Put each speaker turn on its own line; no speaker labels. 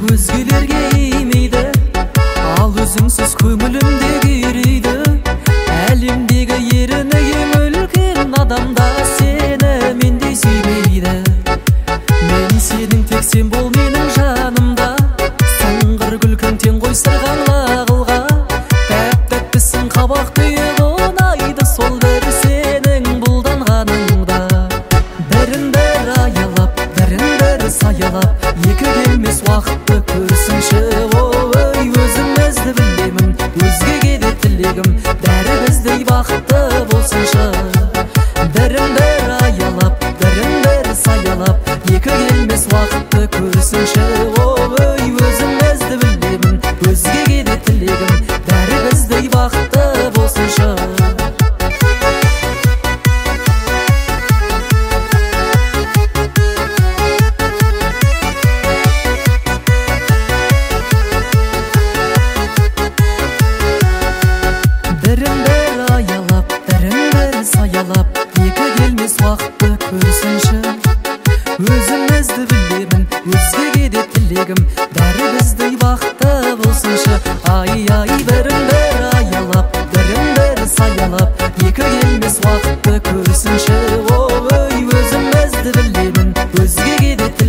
өзгелерге имейді, ал өзіңсіз көңілімде күйрейді. Әлемдегі еріні ең үлкен адамда сені мендей сүймейді. Мен сенің тек сен бол менің жанымда, сыңғыр күлкің тең қойсырған лағылға. Тәп-тәттісің қабақ түйіп ұнайды сол бір сенің бұлданғаныңда. Бірін-бір аялап, бірін-бір саялап, екі келмес уақытты көрсінші. Ой, өзімізді білемін, өзгеге де тілегім, бәрі біздей бақытты болсыншы. Бірін-бір аялап, бірін-бір саялап, екі келмес уақытты көрсінші. Ой, өзімізді білемін, өзгеге де тілегім, бәрі біздей бақытты болсыншы. Бірін-бір аялап, бірін-бір саялап, екі келмес уақытты көрсінші. Өзімізді білемін, өзгеге де тілегім, бәрі біздей бақытты болсыншы. Ай-ай, бірін-бір аялап, бірін-бір саялап, екі келмес уақытты көрсінші. Ой, өзімізді білемін, өзгеге де